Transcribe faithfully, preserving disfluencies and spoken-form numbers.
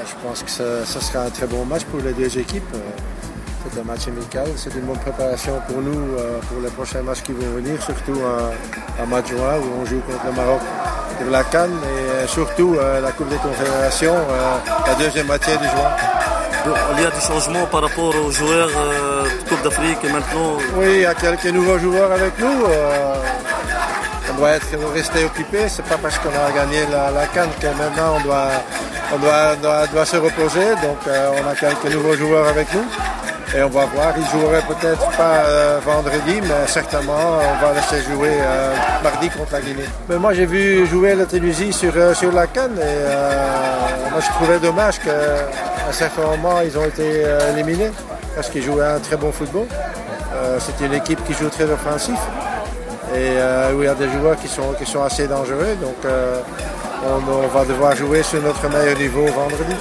je pense que ça, ça sera un très bon match pour les deux équipes. C'est un match amical, c'est une bonne préparation pour nous pour les prochains matchs qui vont venir, surtout en, en match juin où on joue contre le Maroc pour la CAN et surtout la Coupe des Confédérations, la deuxième moitié du juin. Il y a des changements par rapport aux joueurs euh, de Coupe d'Afrique et maintenant. Oui, il y a quelques nouveaux joueurs avec nous. Euh, on doit être rester occupé. C'est pas parce qu'on a gagné la, la CAN que maintenant on doit, on doit, doit, doit se reposer. Donc euh, on a quelques nouveaux joueurs avec nous. Et on va voir, ils joueraient peut-être pas euh, vendredi, mais certainement on va laisser jouer euh, mardi contre la Guinée. Mais moi j'ai vu jouer la Tunisie sur, euh, sur la CAN et euh, moi je trouvais dommage qu'à un certain moment ils ont été euh, éliminés parce qu'ils jouaient un très bon football. Euh, c'est une équipe qui joue très offensif et euh, où il y a des joueurs qui sont, qui sont assez dangereux. Donc euh, on, on va devoir jouer sur notre meilleur niveau vendredi.